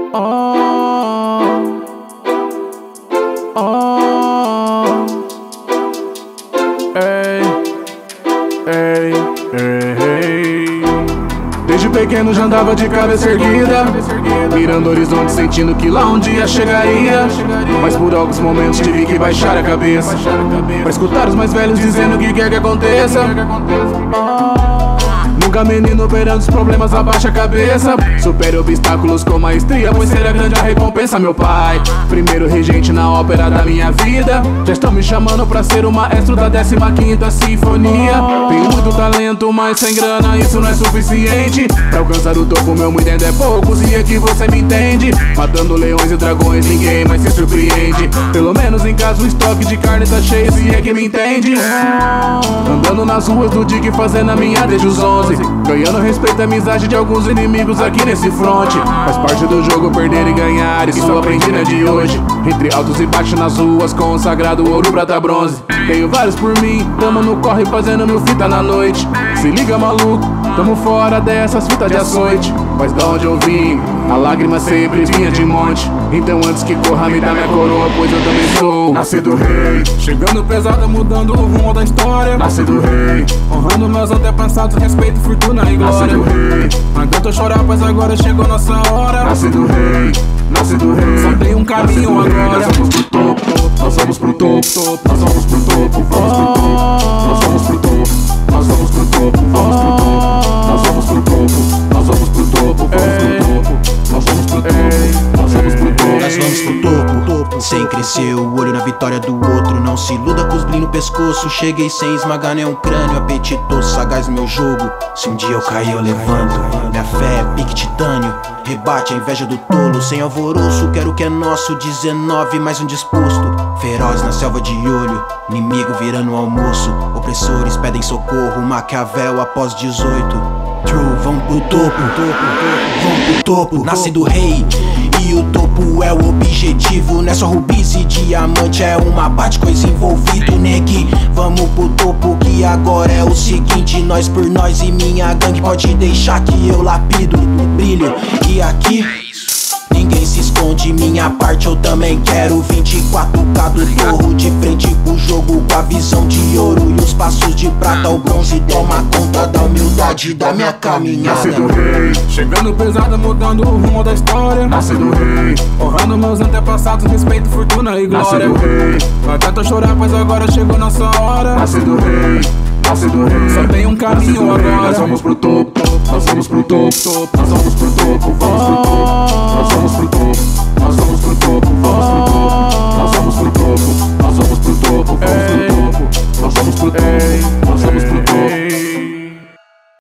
Oh, oh, ei, ei, ei. Desde pequeno já andava de cabeça erguida, mirando o horizonte, sentindo que lá um dia chegaria. Mas por alguns momentos tive que baixar a cabeça pra escutar os mais velhos dizendo o que quer que aconteça. Nunca menino perante os problemas, abaixa a cabeça. Supere obstáculos com maestria, pois será grande a recompensa. Meu pai, primeiro regente na ópera da minha vida, já estão me chamando pra ser o maestro da 15ª sinfonia. Tenho muito talento, mas sem grana isso não é suficiente pra alcançar o topo, meu muito é pouco, se é que você me entende. Matando leões e dragões, ninguém mais se surpreende. Pelo menos em casa o estoque de carne tá cheio, se é que me entende. Andando nas ruas do Dick, fazendo a minha desde os 11, ganhando respeito e amizade de alguns inimigos aqui nesse front. Faz parte do jogo perder e ganhar, isso eu aprendi na de hoje. Entre altos e baixos nas ruas, consagrado ouro, prata, bronze. Tenho vários por mim, tamo no corre fazendo mil fitas na noite. Se liga maluco, tamo fora dessas fitas de açoite. Mas da onde eu vim, a lágrima sempre vinha de monte. Então antes que corra me dá minha coroa, pois eu também sou nascido rei. Chegando pesado, mudando o rumo da história. Nascido rei, honrando meus antepassados, respeito, fortuna e glória. Nascido rei, não adianta chorar, pois agora chegou nossa hora. Nascido rei, nascido rei, só tem um caminho agora. Nós vamos pro topo, nós vamos pro topo, nós vamos pro topo, vamos pro topo, nós vamos pro topo, nós vamos pro topo, vamos pro topo, nós vamos pro topo, nós vamos pro topo, vamos pro topo, nós vamos pro topo, nós vamos pro topo. Nós vamos pro topo, sem crescer o olho na vitória do outro. Não se iluda com os blim no pescoço. Cheguei sem esmagar nenhum crânio, apetitoso, sagaz meu jogo. Se um dia eu cair eu levanto, minha fé é pique titânio. Rebate a inveja do tolo, sem alvoroço, quero o que é nosso. 19 mais um disposto, feroz na selva de olho, inimigo virando almoço. Opressores pedem socorro, Maquiavel após 18. True, vamos pro topo, vamos pro topo. Nascido rei e o topo é o objetivo. Não é só rubis e diamante, é uma parte coisa envolvido. Negue, vamos pro topo que agora é o seguinte. Nós por nós e minha gangue, pode deixar que eu lapido, brilho. E aqui ninguém se esconde, minha parte eu também quero. 24K do torro, de frente pro jogo com a visão de ouro. E os passos de prata, o bronze toma conta da humildade da minha caminhada. Nascido rei, chegando pesado, mudando o rumo da história. Nascido rei, honrando meus antepassados, respeito, fortuna e glória. Nascido rei, não adianta chorar, pois agora chegou nossa hora. Nascido rei, nascido rei, só tem um caminho agora. Nós vamos pro topo, nós vamos pro topo, nós vamos pro topo, vamos pro topo.